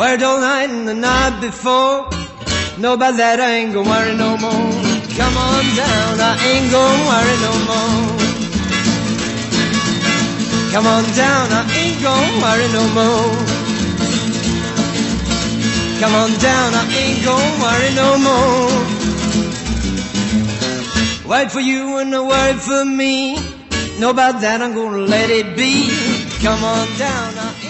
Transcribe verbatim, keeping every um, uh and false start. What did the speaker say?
Worried all night and the night before. Know about that, I ain't gonna worry no more. Come on down, I ain't gonna worry no more. Come on down, I ain't gonna worry no more. Come on down, I ain't gonna worry no more. Wait for you and no worry for me. Know about that, I'm gonna let it be. Come on down, I